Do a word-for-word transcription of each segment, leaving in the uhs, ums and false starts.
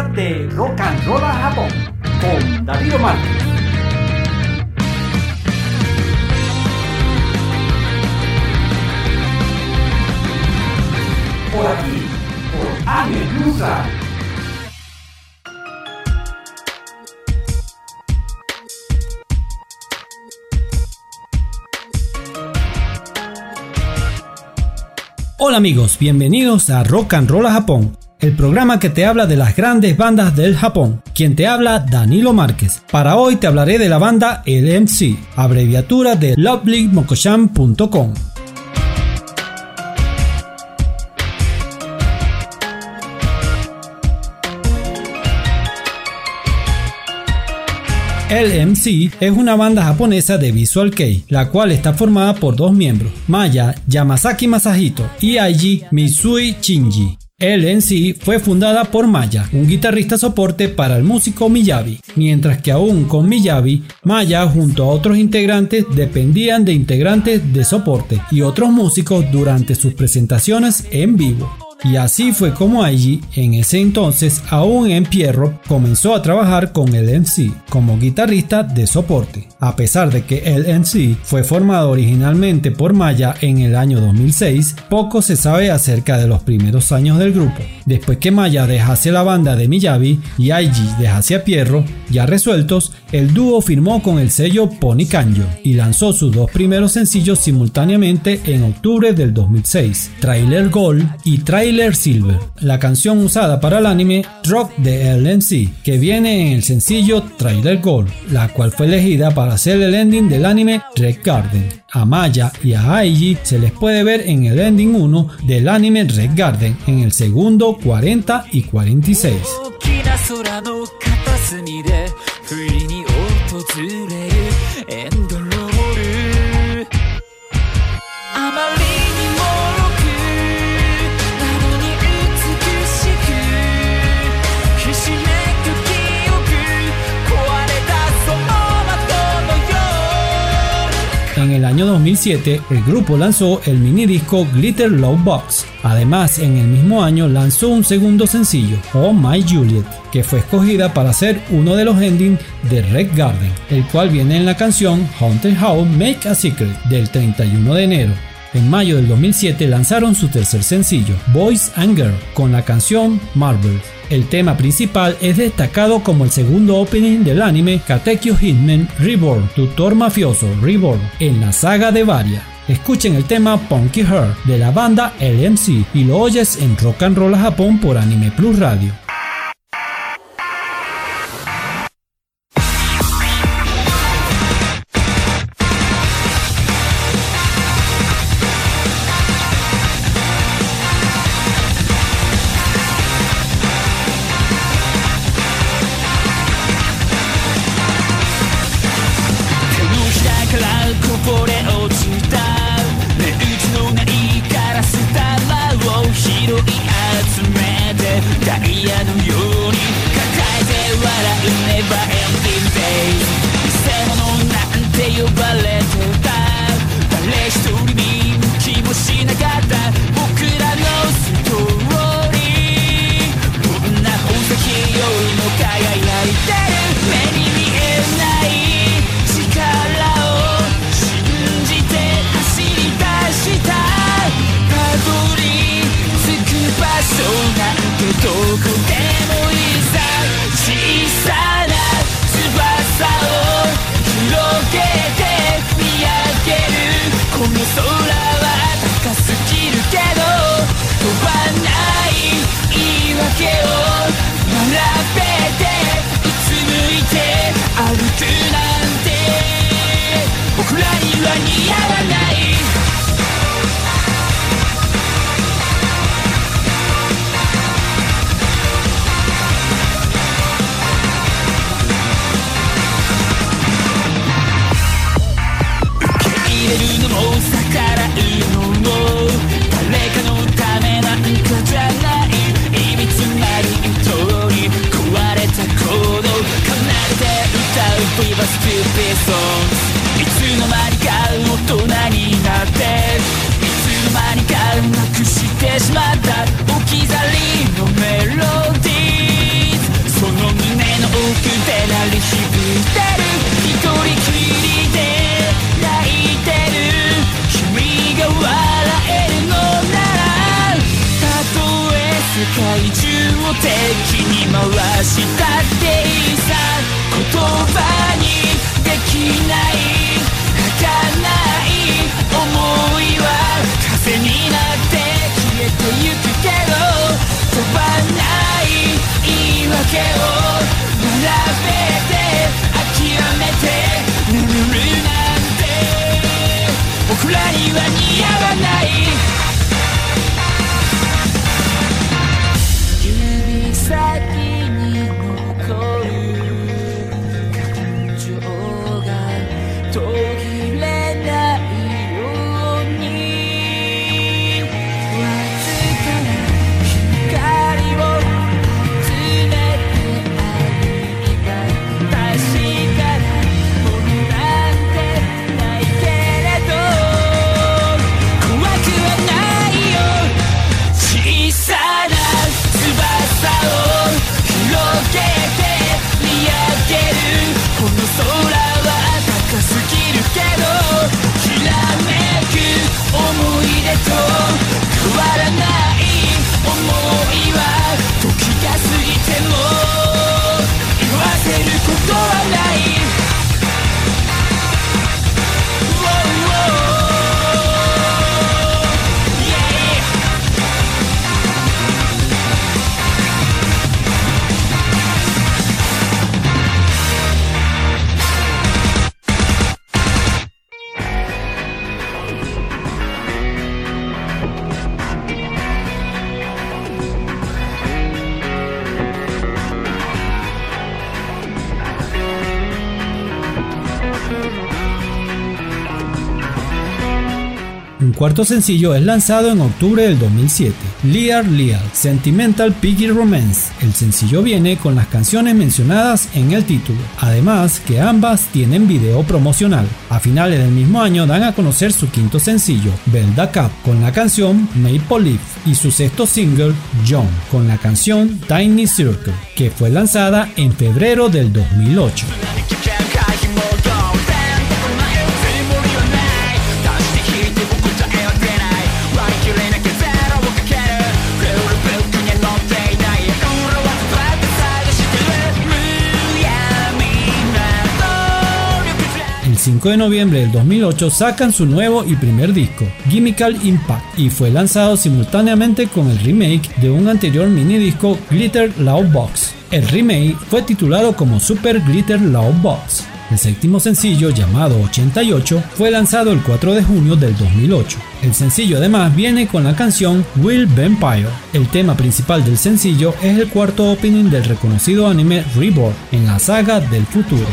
podcast de Rock and Roll Japón con Darío Márquez. Por aquí, por Anime Plus Radio. Hola amigos, bienvenidos a Rock and Roll Japón, el programa que te habla de las grandes bandas del Japón. Quien te habla, Danilo Márquez. Para hoy te hablaré de la banda L M C, abreviatura de Lovely Mokochan punto com. L M C es una banda japonesa de Visual Kei, la cual está formada por dos miembros, Maya Yamasaki Masahito y Eiji Mitsui Shinji. L M C fue fundada por Maya, un guitarrista soporte para el músico Miyavi, mientras que aún con Miyavi, Maya junto a otros integrantes dependían de integrantes de soporte y otros músicos durante sus presentaciones en vivo. Y así fue como Eiji, en ese entonces aún en Pierrot, comenzó a trabajar con L M C como guitarrista de soporte. A pesar de que L M C fue formado originalmente por Maya en el año dos mil seis, poco se sabe acerca de los primeros años del grupo. Después que Maya dejase la banda de Miyavi y Eiji dejase a Pierrot, ya resueltos, el dúo firmó con el sello Pony Canyon y lanzó sus dos primeros sencillos simultáneamente en octubre del dos mil seis, Trailer Gold y Trailer Silver, la canción usada para el anime Rock de L M C, que viene en el sencillo Trailer Gold, la cual fue elegida para hacer el ending del anime Red Garden. A Maya y a Eiji se les puede ver en el ending uno del anime Red Garden, en el segundo cuarenta y cuarenta y seis. En el año dos mil siete, el grupo lanzó el mini disco Glitter Love Box. Además, en el mismo año lanzó un segundo sencillo, Oh My Juliet, que fue escogida para ser uno de los endings de Red Garden, el cual viene en la canción Haunted House Make a Secret del treinta y uno de enero. En mayo del dos mil siete lanzaron su tercer sencillo, Boys and Girls, con la canción Marvel. El tema principal es destacado como el segundo opening del anime Katekyo Hitman Reborn, Tutor Mafioso Reborn, en la saga de Varia. Escuchen el tema Punky Heart de la banda L M C y lo oyes en Rock and Roll Japón por Anime Plus Radio. てしまった置き去りのメロディーズを敵に回したっていいさ、言葉にできない儚い思いは風になって消えてゆくけど、飛ばない言い訳を並べて諦めて眠るなんて僕らには似合わない。指先に残る感情が途切れないように、わずかな光を集めて歩いた確かなものなんてないけれど、怖くはないよ。小さな翼を広げて見上げるこの空は高すぎるけど、きらめく思い出と変わらない想いは時が過ぎても色あせることはない。 Un cuarto sencillo es lanzado en octubre del dos mil siete, Lear Leal, Sentimental Piggy Romance. El sencillo viene con las canciones mencionadas en el título, además que ambas tienen video promocional. A finales del mismo año dan a conocer su quinto sencillo, Belda Cup, con la canción Maple Leaf, y su sexto single, John, con la canción Tiny Circle, que fue lanzada en febrero del dos mil ocho. El cinco de noviembre del dos mil ocho sacan su nuevo y primer disco, Chemical Impact, y fue lanzado simultáneamente con el remake de un anterior mini disco, Glitter Loud Box. El remake fue titulado como Super Glitter Loud Box. El séptimo sencillo, llamado ochenta y ocho, fue lanzado el cuatro de junio del dos mil ocho. El sencillo además viene con la canción Will Vampire. El tema principal del sencillo es el cuarto opening del reconocido anime Reborn en la saga del futuro.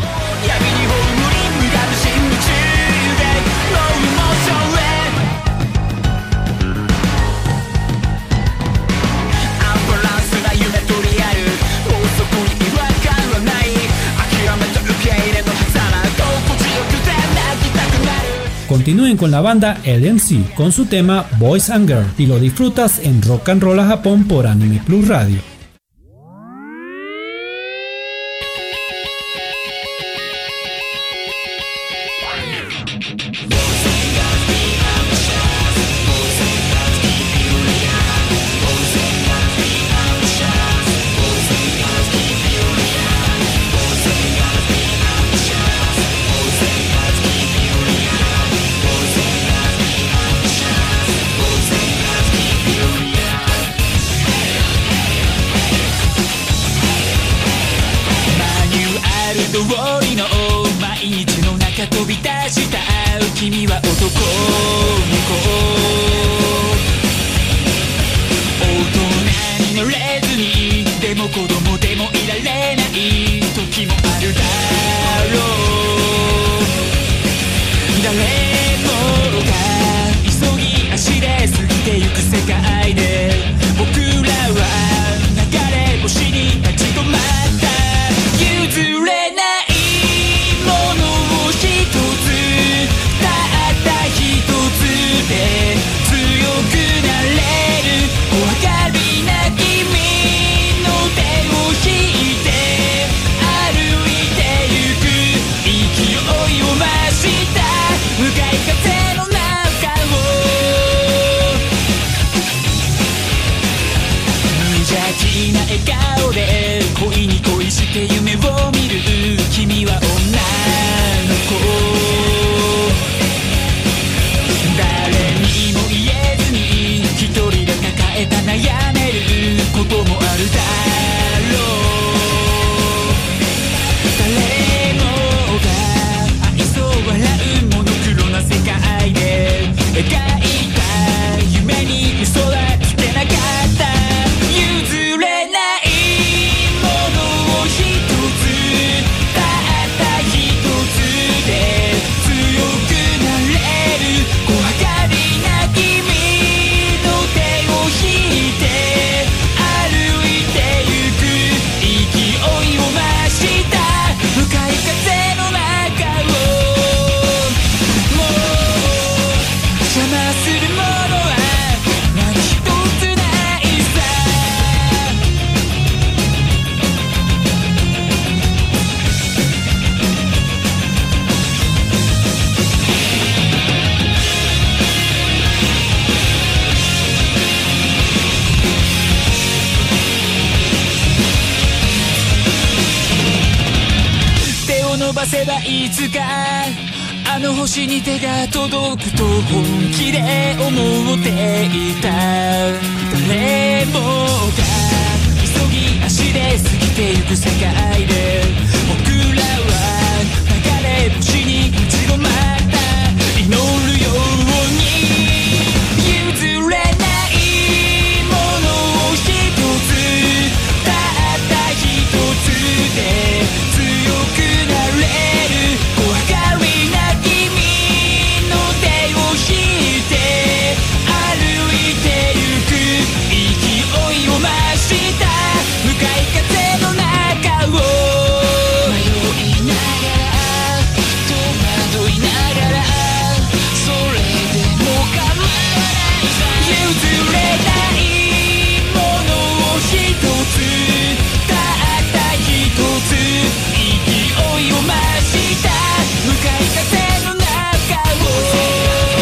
Continúen con la banda L M C con su tema Boys and Girls y lo disfrutas en Rock and Roll a Japón por Anime Plus Radio. ればいつかあの星に手が届くと本気で思っていた。誰もが急ぎ足で過ぎてゆく世界で僕らは流れ星に立ち止まった祈るように譲れないものを一つたった一つで強くなれるお分かりな君の手を引いて歩いてゆく勢いを増した向かい風の中を迷いながら戸惑いながらそれでも構わないさ譲れないものを一つたった一つ勢いを増した向かい風の中を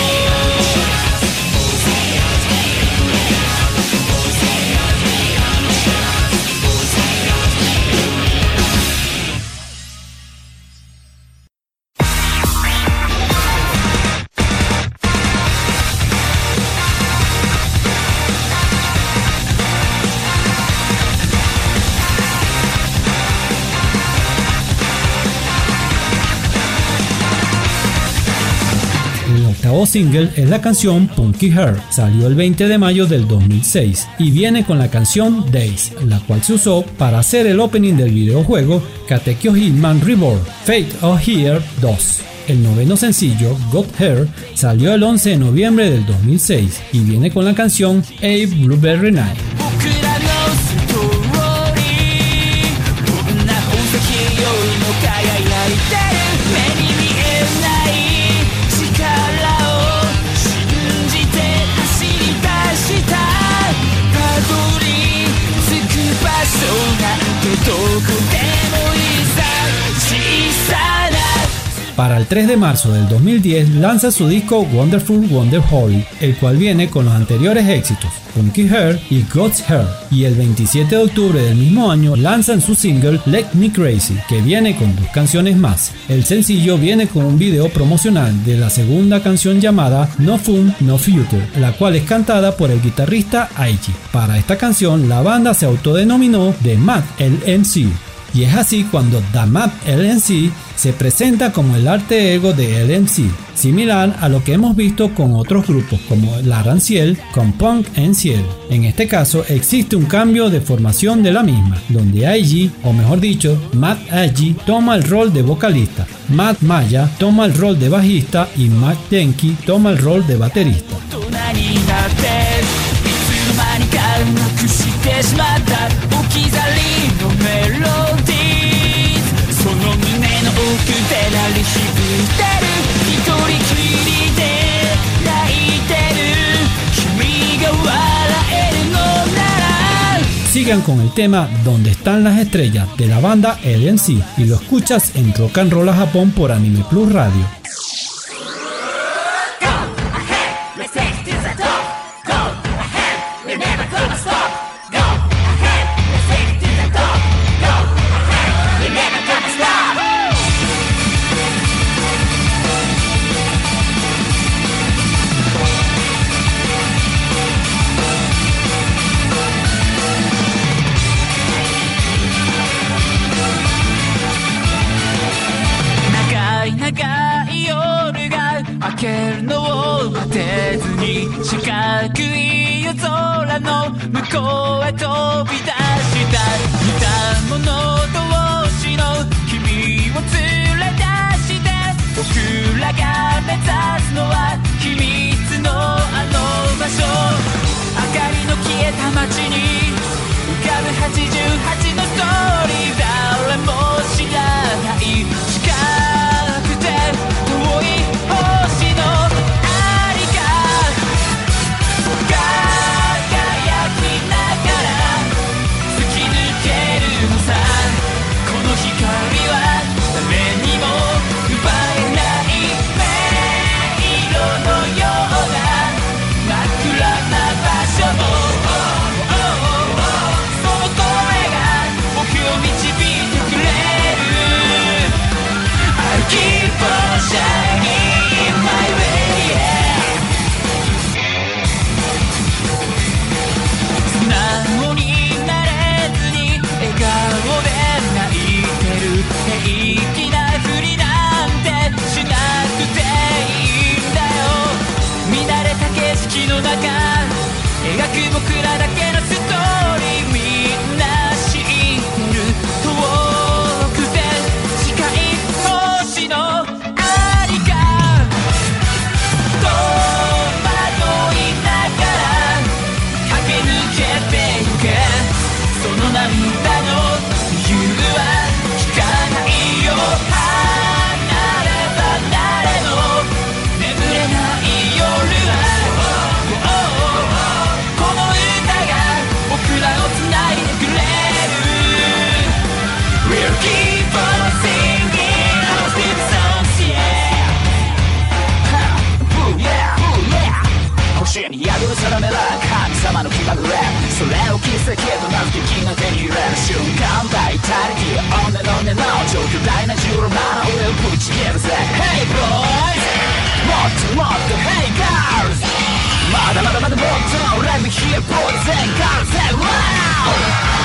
El octavo single es la canción Punky Heart, salió el veinte de mayo del dos mil seis y viene con la canción Days, la cual se usó para hacer el opening del videojuego Katekyo Hitman Reborn, Fate of Here dos. El noveno sencillo, Got Her, salió el once de noviembre del dos mil seis y viene con la canción A Blueberry Night. 僕らのストーリーどんな宝石よりも輝いてる目に見えない力を信じて走り出したたどり着く場所なんてどこでもいいさ小さな Para el tres de marzo del dos mil diez lanza su disco Wonderful Wonder Holy, el cual viene con los anteriores éxitos Punky Heart y God's Heart, y el veintisiete de octubre del mismo año lanzan su single Let Me Crazy, que viene con dos canciones más. El sencillo viene con un video promocional de la segunda canción llamada No Fun No Future, la cual es cantada por el guitarrista Aiji. Para esta canción la banda se autodenominó The Mad L M C. Y es así cuando The Mad L M C se presenta como el alter ego de L M C, similar a lo que hemos visto con otros grupos como L'Arc-en-Ciel con Punk en Ciel. En este caso existe un cambio de formación de la misma, donde Aiji, o mejor dicho, Matt Aiji, toma el rol de vocalista, Matt Maya toma el rol de bajista y Matt Denki toma el rol de baterista. 何かなくしてしまった置き去りのメロディーその胸の奥で鳴り響いてる一人きりで泣いてる君が笑えるのなら Sigan con el tema Donde están las estrellas de la banda L M C y lo escuchas en Rock and Roll a Japón por Anime Plus Radio. 僕らだけのストーリーみんな知ってる遠くて近い星のありが戸惑いながら駆け抜けてゆけその涙の理由は聞かないよ離れ離れの眠れない夜はこの歌が僕らを繋いでくれる We'll keep on singing our deep songs yeah Ooh yeah Ooh yeah 星に宿る定めら神様の気まぐれそれを奇跡と名付け金が手に入れる瞬間バイタリティオンネロンネの超巨大なジュロマの上をぶち切るぜ Hey boys もっともっと Hey girls まだまだまだもっと Let me hear boys and girls say wow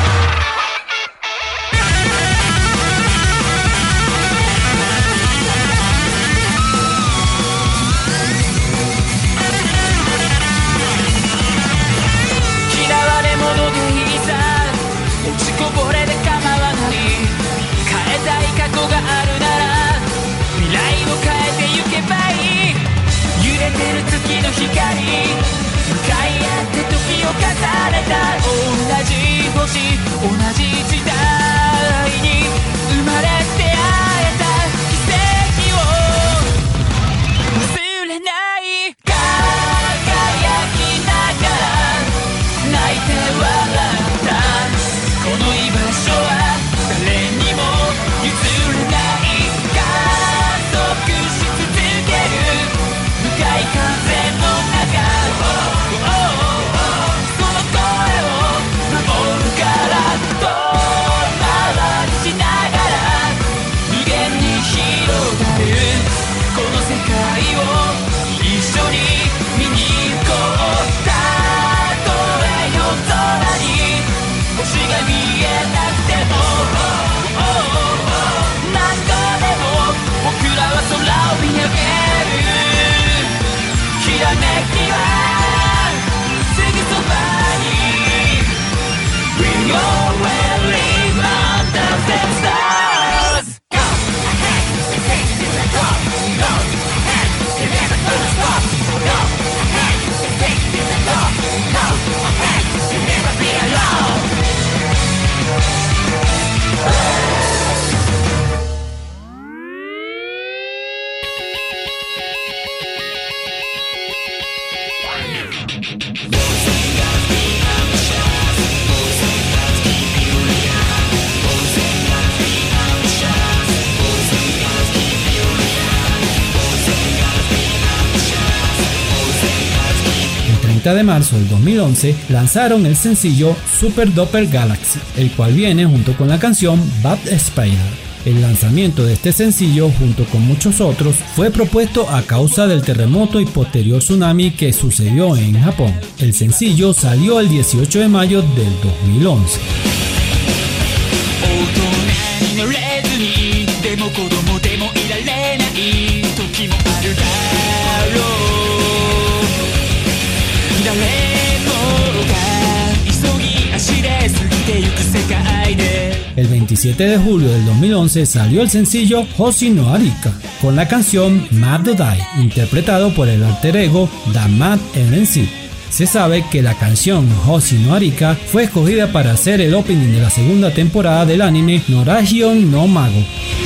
こぼれで構わない変えたい過去があるなら未来を変えてゆけばいい揺れてる月の光向かい合って時を重ねた同じ星同じ時代に生まれて会えた奇跡を忘れない輝きながら泣いて笑ったこの居場所は誰にも譲れない加速し続ける向かい風の中その声を守るから遠回りしながら無限に広がるこの世界を一緒に見に行こうたとえ夜空に星が見えなくても何度でも僕らは空を見上げるきらめきはすぐそばに We always live under the stars Go ahead, take it to the top Go ahead, you never gonna stop Go ahead, take it to the top Go ahead, you never be alone El treinta de marzo del dos mil once lanzaron el sencillo Super Duper Galaxy, el cual viene junto con la canción Bad Spider. El lanzamiento de este sencillo, junto con muchos otros, fue propuesto a causa del terremoto y posterior tsunami que sucedió en Japón. El sencillo salió el dieciocho de mayo del dos mil once. El veintisiete de julio del dos mil once salió el sencillo Hoshi no Arika con la canción Mad Dai, interpretado por el alter ego The Mad L N C. Se sabe que la canción Hoshi no Arika fue escogida para hacer el opening de la segunda temporada del anime Norajion no Mago.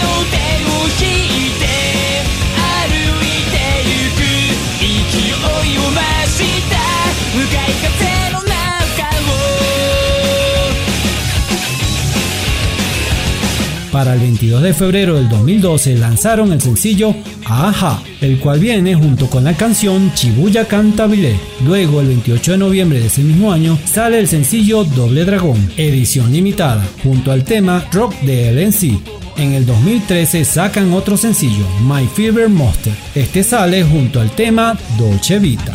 Para el veintidós de febrero del dos mil doce lanzaron el sencillo Aha, el cual viene junto con la canción Shibuya Cantabile. Luego, el veintiocho de noviembre de ese mismo año, sale el sencillo Doble Dragón, edición limitada, junto al tema Rock de L N C. En el dos mil trece sacan otro sencillo, My Fever Monster. Este sale junto al tema Dolce Vita.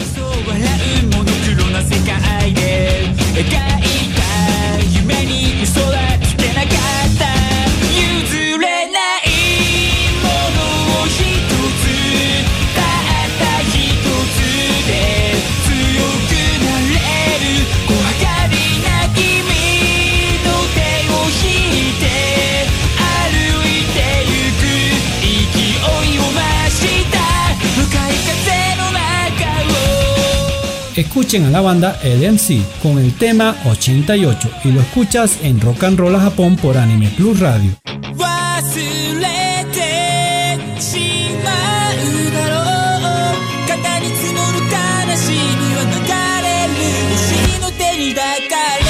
escuchen a la banda L M C con el tema ochenta y ocho y lo escuchas en Rock and Roll a Japón por Anime Plus Radio. 忘れてしまうだろう肩に積もる悲しみは抜かれる星の手に抱かれ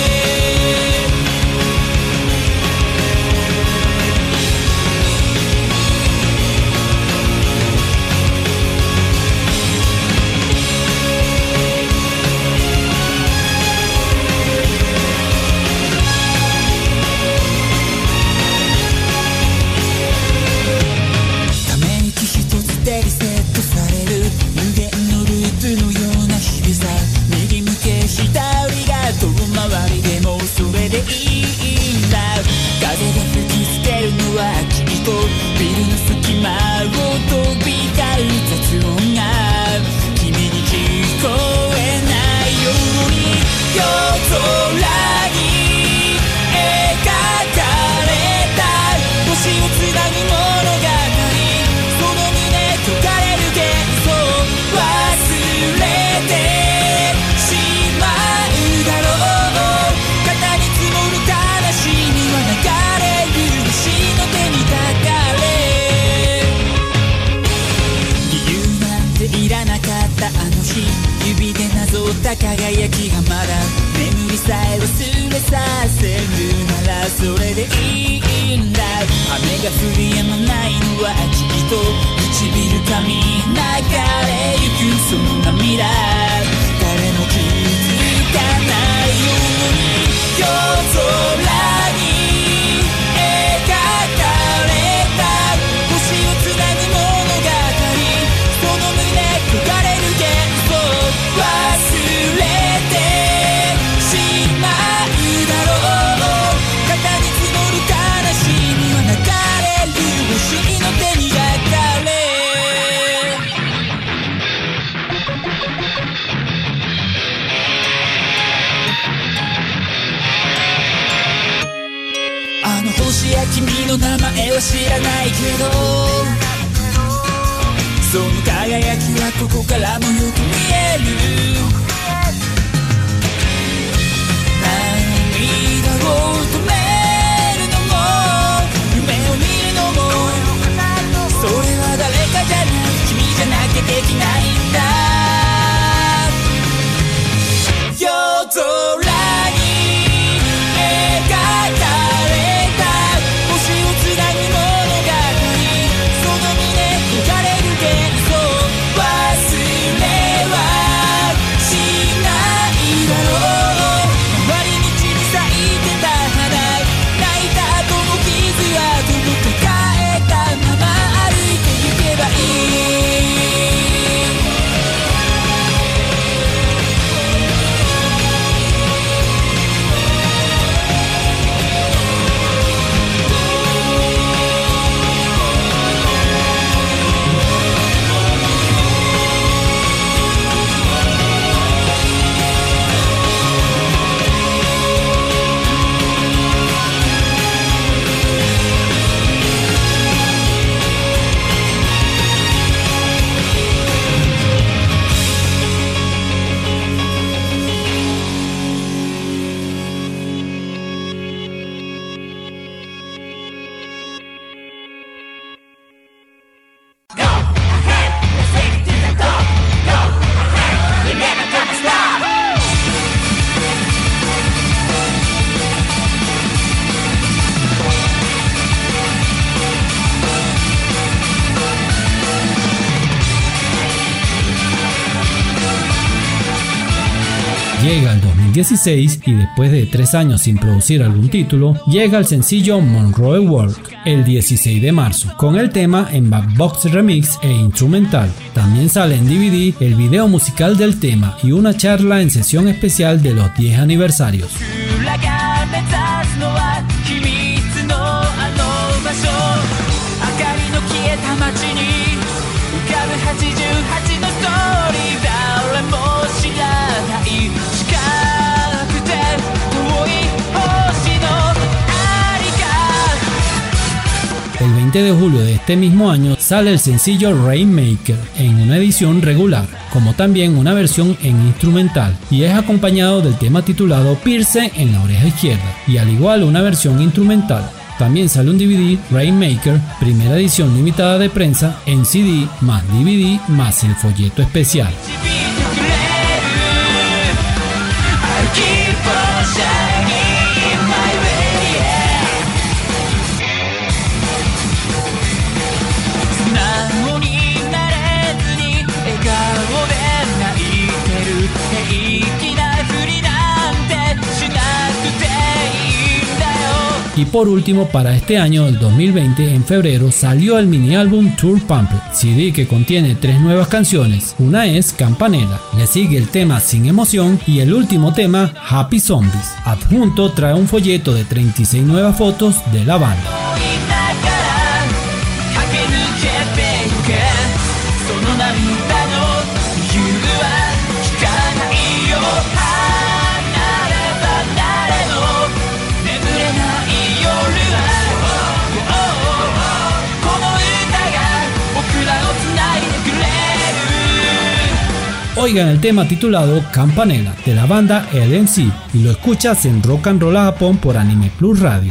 輝きがまだ眠りさえ忘れさせるならそれでいいんだ雨が降り止まないのはきっと唇噛み流れゆくその涙誰も気づかないように夜空に描かれた星をつなぐ物語その胸焦がれる幻想忘れてしまうだろう肩に積もる悲しみは流れる星の手に抱かれあの星や君の名前は知らないけどその輝きはここからもよく見える涙を止めるのも夢を見るのもそれは誰かじゃない君じゃなきゃできないんだ夜空に描かれた星をつなぐ物語その胸焦がれる幻想忘れはしないだろう回り道に咲いてた花泣いた後も傷は届け替えたまま歩いて行けばいい Llega el dos mil dieciséis y después de tres años sin producir algún título, llega el sencillo Monroe World el dieciséis de marzo, con el tema en Backbox Remix e instrumental. También sale en D V D el video musical del tema y una charla en sesión especial de los diez aniversarios. El veinte veinte de julio de este mismo año sale el sencillo Rainmaker en una edición regular, como también una versión en instrumental, y es acompañado del tema titulado Pierce en la oreja izquierda, y al igual una versión instrumental. También sale un D V D, Rainmaker, primera edición limitada de prensa, en C D más D V D más el folleto especial. Y por último, para este año, el dos mil veinte, en febrero, salió el mini álbum Tour Pamphlet, C D que contiene tres nuevas canciones. Una es Campanella, le sigue el tema Sin Emoción y el último tema Happy Zombies. Adjunto trae un folleto de treinta y seis nuevas fotos de la banda. Oigan el tema titulado Campanella de la banda L N C y lo escuchas en Rock and Roll Japón por Anime Plus Radio.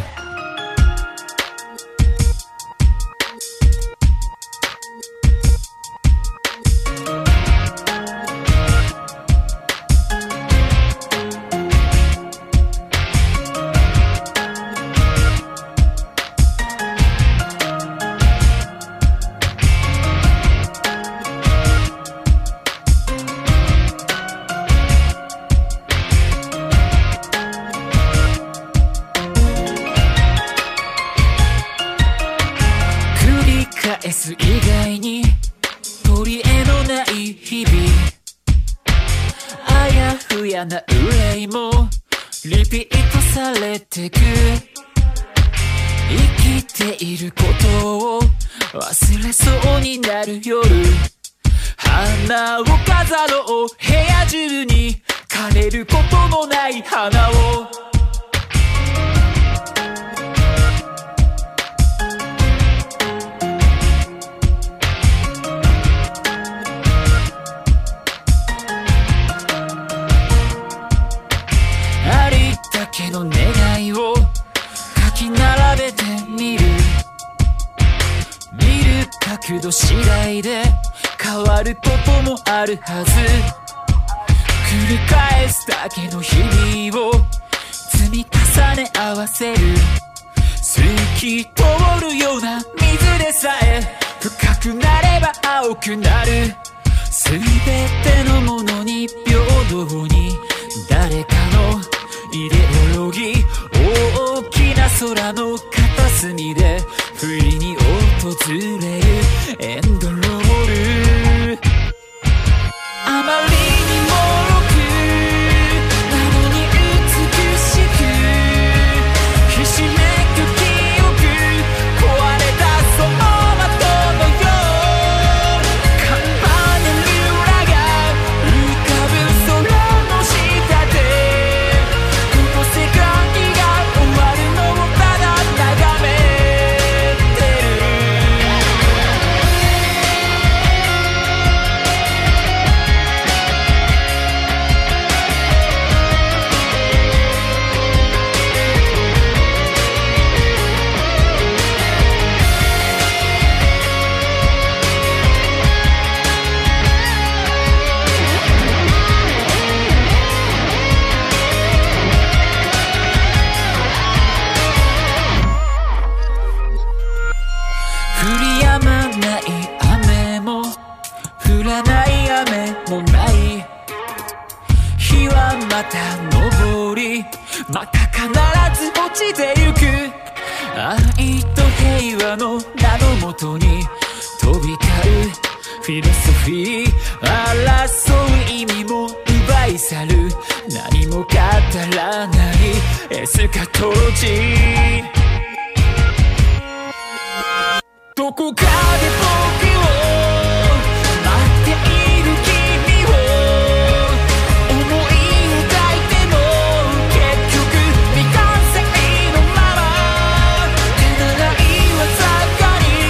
「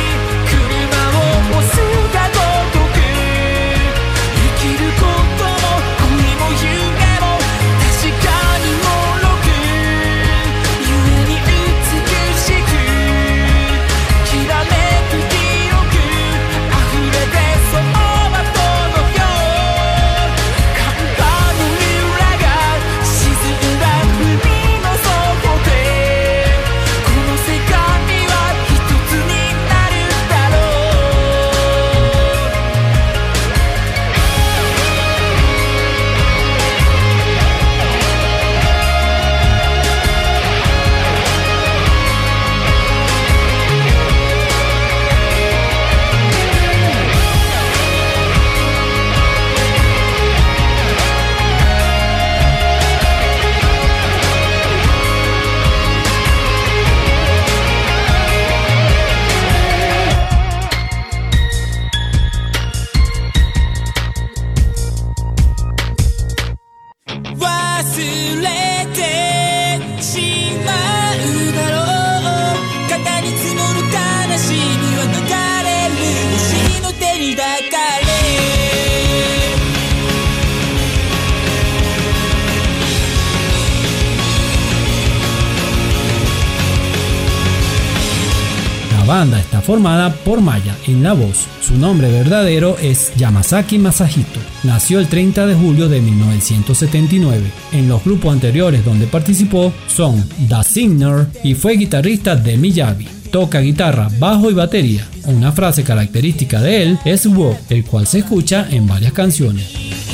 忘れてしまうだろう。肩に積もる悲しみは逃れる星の手に抱かれ。 La banda está formada por Maya en la voz. Su nombre verdadero es Yamasaki Masahito. Nació el treinta de julio de mil novecientos setenta y nueve. En los grupos anteriores donde participó son The Singer y fue guitarrista de Miyabi. Toca guitarra, bajo y batería. Una frase característica de él es "wow", el cual se escucha en varias canciones.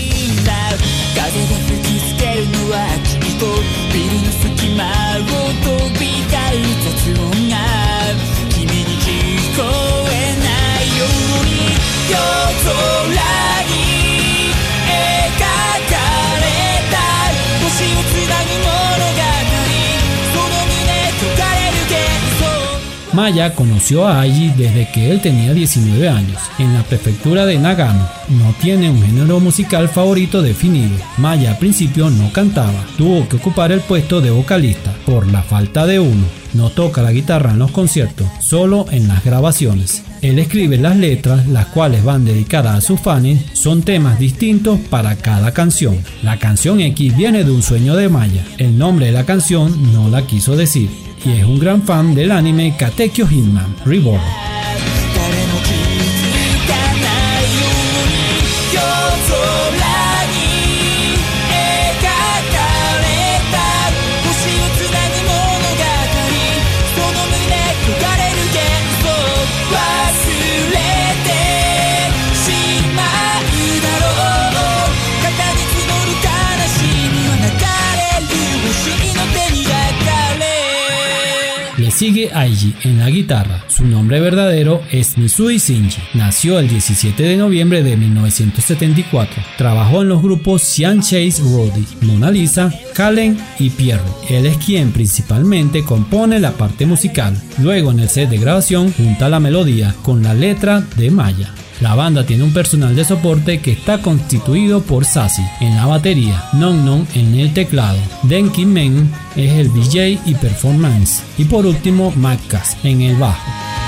Maya conoció a Aiji desde que él tenía diecinueve años, en la prefectura de Nagano. No tiene un género musical favorito definido. Maya al principio no cantaba, tuvo que ocupar el puesto de vocalista por la falta de uno. No toca la guitarra en los conciertos, solo en las grabaciones. Él escribe las letras, las cuales van dedicadas a sus fans. Son temas distintos para cada canción. La canción X viene de un sueño de Maya. El nombre de la canción no la quiso decir. Y es un gran fan del anime Katekyo Hitman Reborn. Sigue Aiji en la guitarra. Su nombre verdadero es Misui Shinji. Nació el diecisiete de noviembre de mil novecientos setenta y cuatro. Trabajó en los grupos Sean Chase Roddy, Mona Lisa, Kallen y Pierrot. Él es quien principalmente compone la parte musical. Luego en el set de grabación junta la melodía con la letra de Maya. La banda tiene un personal de soporte que está constituido por Sashi en la batería, Non Non en el teclado, Denki Men es el D J y performance y por último Makas en el bajo.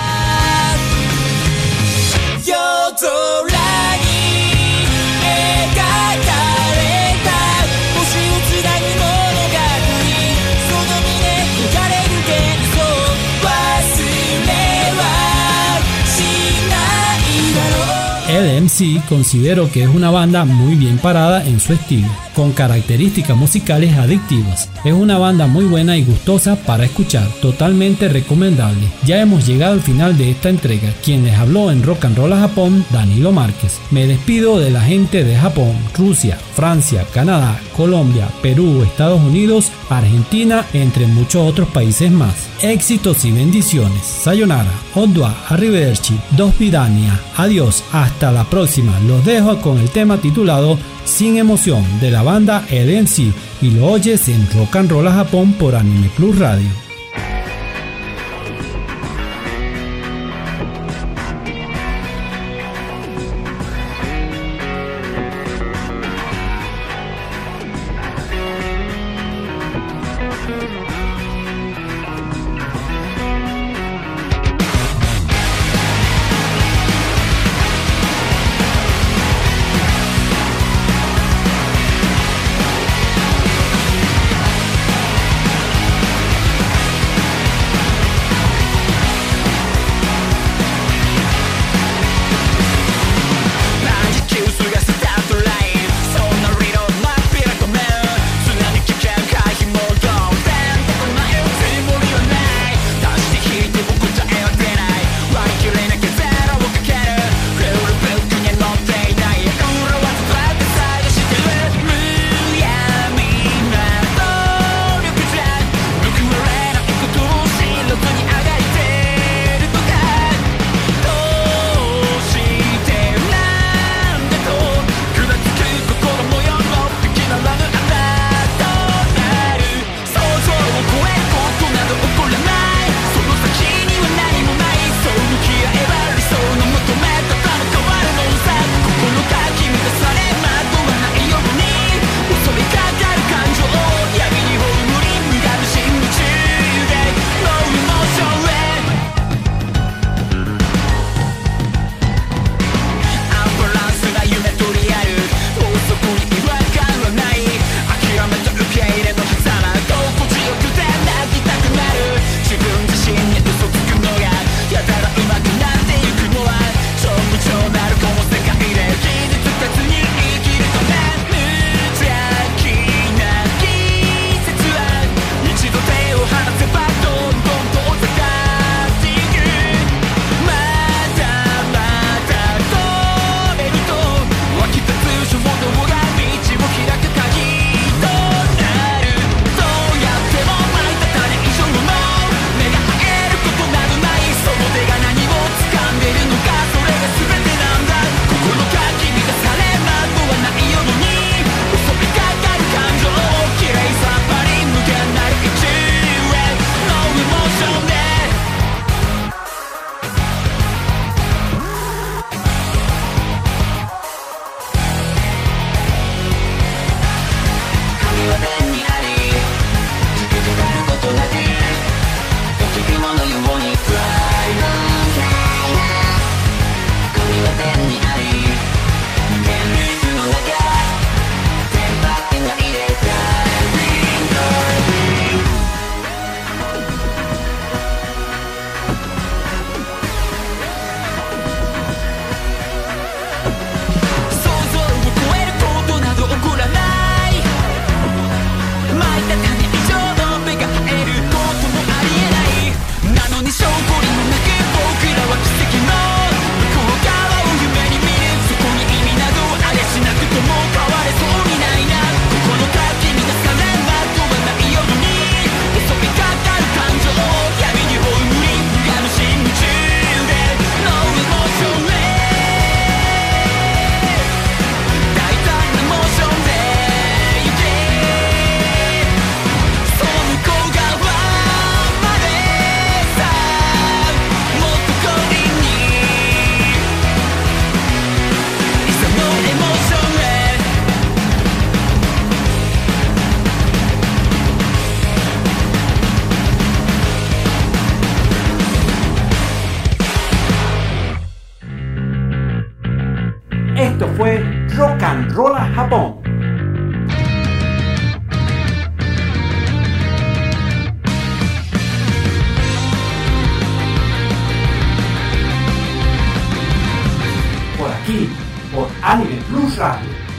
L M C considero que es una banda muy bien parada en su estilo, con características musicales adictivas. Es una banda muy buena y gustosa para escuchar, totalmente recomendable. Ya hemos llegado al final de esta entrega. Quien les habló en Rock and Roll a Japón, Danilo Márquez. Me despido de la gente de Japón, Rusia, Francia, Canadá, Colombia, Perú, Estados Unidos, Argentina, entre muchos otros países más. Éxitos y bendiciones. Sayonara, Odwa, Arrivederci, Dos Vidania. Adiós, hasta la próxima. Los dejo con el tema titulado Sin Emoción de la banda L M C y lo oyes en Rock and Roll a Japón por Anime Plus Radio. aquí por Anime Plus Radio.